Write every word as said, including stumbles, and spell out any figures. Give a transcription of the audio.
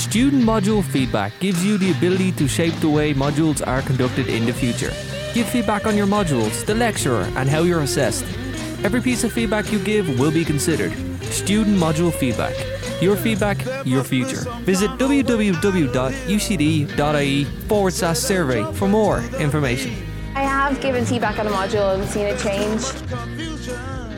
Student module feedback gives you the ability to shape the way modules are conducted in the future. Give feedback on your modules, the lecturer, and how you're assessed. Every piece of feedback you give will be considered. Student module feedback. Your feedback, your future. Visit www.ucd.ie forward slash survey for more information. I have given feedback on a module and seen a change.